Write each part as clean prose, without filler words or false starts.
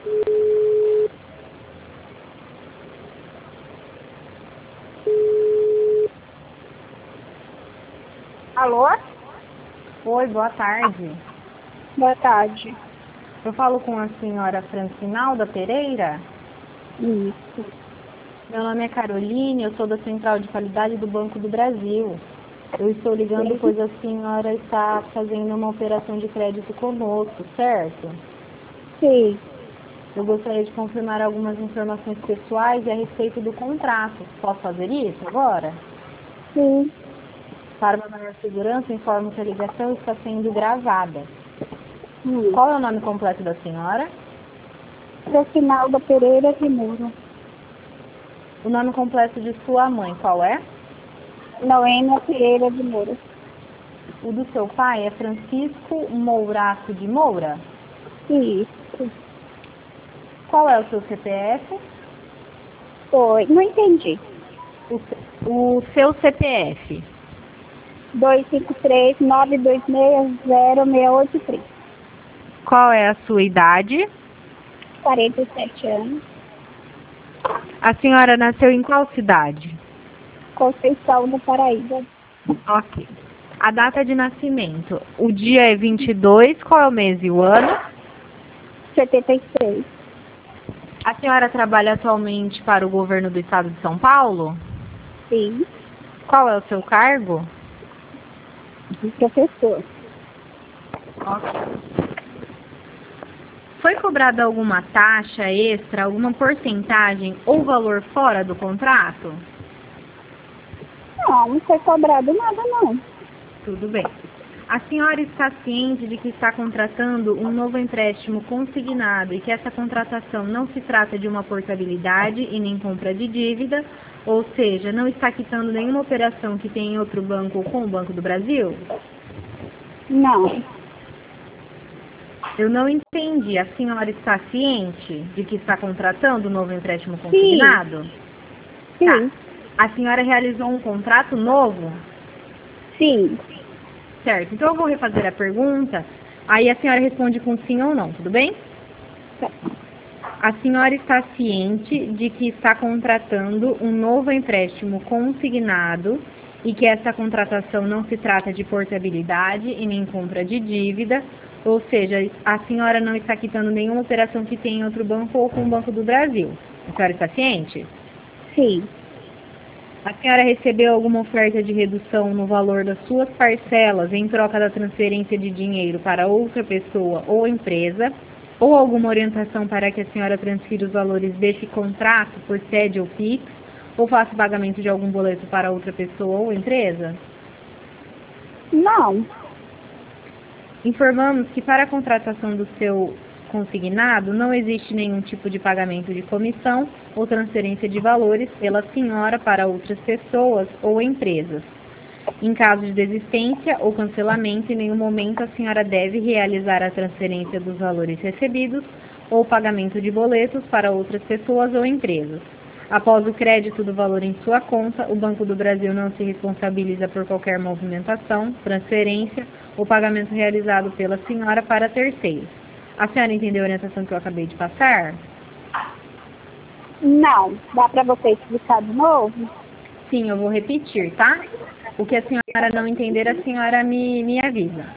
Alô? Oi, boa tarde. Boa tarde. Eu falo com a senhora Francinalda Pereira? Isso. Meu nome é Caroline, eu sou da Central de Qualidade do Banco do Brasil. Eu estou ligando Sim. pois a senhora está fazendo uma operação de crédito conosco, certo? Sim. Eu gostaria de confirmar algumas informações pessoais e a respeito do contrato. Posso fazer isso agora? Sim. Para uma maior segurança, informo que a ligação está sendo gravada. Sim. Qual é o nome completo da senhora? Francinalda Pereira de Moura. O nome completo de sua mãe, qual é? Noêmia Pereira de Moura. O do seu pai é Francisco Mourato de Moura? Isso. Qual é o seu CPF? Foi. Não entendi. O seu CPF. 253-926-0683. Qual é a sua idade? 47 anos. A senhora nasceu em qual cidade? Conceição do Paraíba. Ok. A data de nascimento. O dia é 22, qual é o mês e o ano? 76. A senhora trabalha atualmente para o governo do estado de São Paulo? Sim. Qual é o seu cargo? Professor. Ok. Foi cobrada alguma taxa extra, alguma porcentagem ou valor fora do contrato? Não foi cobrado nada, não. Tudo bem. A senhora está ciente de que está contratando um novo empréstimo consignado e que essa contratação não se trata de uma portabilidade e nem compra de dívida, ou seja, não está quitando nenhuma operação que tem em outro banco ou com o Banco do Brasil? Não. Eu não entendi. A senhora está ciente de que está contratando um novo empréstimo consignado? Sim. Tá. A senhora realizou um contrato novo? Sim. Certo. Então eu vou refazer a pergunta, aí a senhora responde com sim ou não, tudo bem? Tá. A senhora está ciente de que está contratando um novo empréstimo consignado e que essa contratação não se trata de portabilidade e nem compra de dívida, ou seja, a senhora não está quitando nenhuma operação que tenha em outro banco ou com o Banco do Brasil. A senhora está ciente? Sim. A senhora recebeu alguma oferta de redução no valor das suas parcelas em troca da transferência de dinheiro para outra pessoa ou empresa? Ou alguma orientação para que a senhora transfira os valores desse contrato por sede ou Pix? Ou faça o pagamento de algum boleto para outra pessoa ou empresa? Não. Informamos que para a contratação do seu consignado não existe nenhum tipo de pagamento de comissão ou transferência de valores pela senhora para outras pessoas ou empresas. Em caso de desistência ou cancelamento, em nenhum momento a senhora deve realizar a transferência dos valores recebidos ou pagamento de boletos para outras pessoas ou empresas. Após o crédito do valor em sua conta, o Banco do Brasil não se responsabiliza por qualquer movimentação, transferência ou pagamento realizado pela senhora para terceiros. A senhora entendeu a orientação que eu acabei de passar? Não. Dá para você explicar de novo? Sim, eu vou repetir, tá? O que a senhora não entender, a senhora me avisa.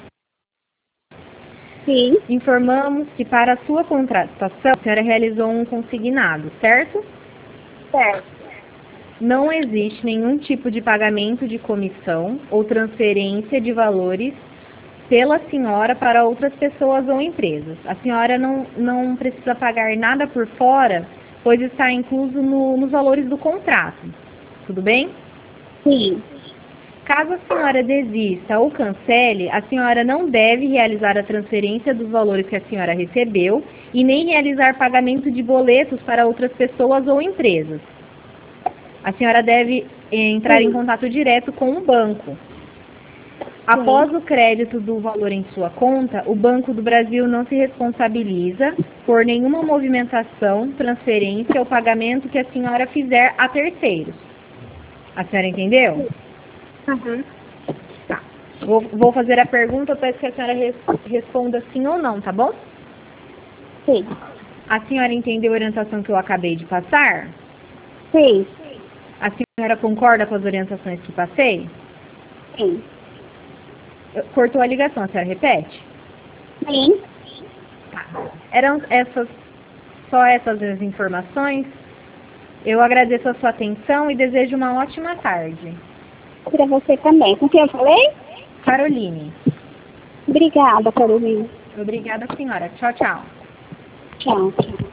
Sim. Informamos que para a sua contratação, a senhora realizou um consignado, certo? Certo. Não existe nenhum tipo de pagamento de comissão ou transferência de valores pela senhora para outras pessoas ou empresas. A senhora não precisa pagar nada por fora, pois está incluso nos valores do contrato. Tudo bem? Sim. Caso a senhora desista ou cancele, a senhora não deve realizar a transferência dos valores que a senhora recebeu e nem realizar pagamento de boletos para outras pessoas ou empresas. A senhora deve entrar em contato direto com o banco. Após o crédito do valor em sua conta, o Banco do Brasil não se responsabiliza por nenhuma movimentação, transferência ou pagamento que a senhora fizer a terceiros. A senhora entendeu? Uhum. Tá. Vou fazer a pergunta, eu peço que a senhora responda sim ou não, tá bom? Sim. A senhora entendeu a orientação que eu acabei de passar? Sim. A senhora concorda com as orientações que passei? Sim. Cortou a ligação, a senhora repete? Sim. Tá. Eram só essas as informações. Eu agradeço a sua atenção e desejo uma ótima tarde. Para você também. Com quem eu falei? Caroline. Obrigada, Carolina. Obrigada, senhora. Tchau, tchau. Tchau.